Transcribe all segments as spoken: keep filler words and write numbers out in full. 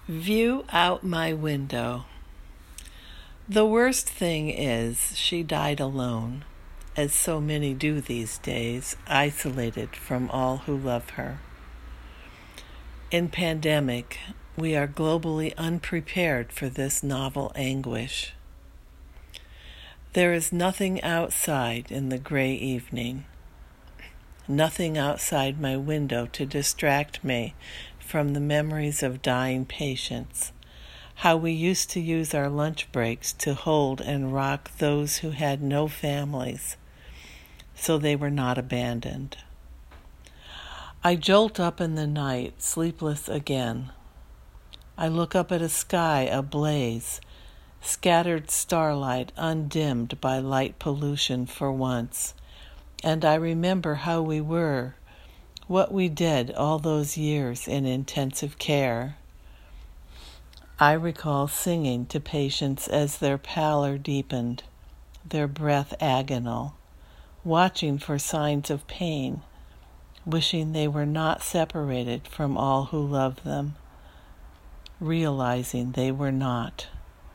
View out my window. The worst thing is she died alone, as so many do these days, isolated from all who love her. In pandemic, we are globally unprepared for this novel anguish. There is nothing outside in the gray evening, nothing outside my window to distract me from the memories of dying patients, how we used to use our lunch breaks to hold and rock those who had no families, so they were not abandoned. I jolt up in the night, sleepless again. I look up at a sky ablaze, scattered starlight undimmed by light pollution for once, and I remember how we were, what we did all those years in intensive care. I recall singing to patients as their pallor deepened, their breath agonal, watching for signs of pain, wishing they were not separated from all who loved them, realizing they were not.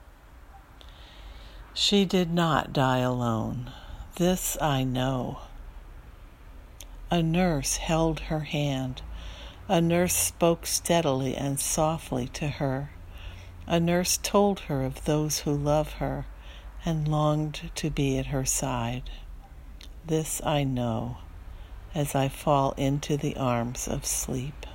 She did not die alone. This I know. A nurse held her hand. A nurse spoke steadily and softly to her. A nurse told her of those who love her and longed to be at her side. This I know as I fall into the arms of sleep.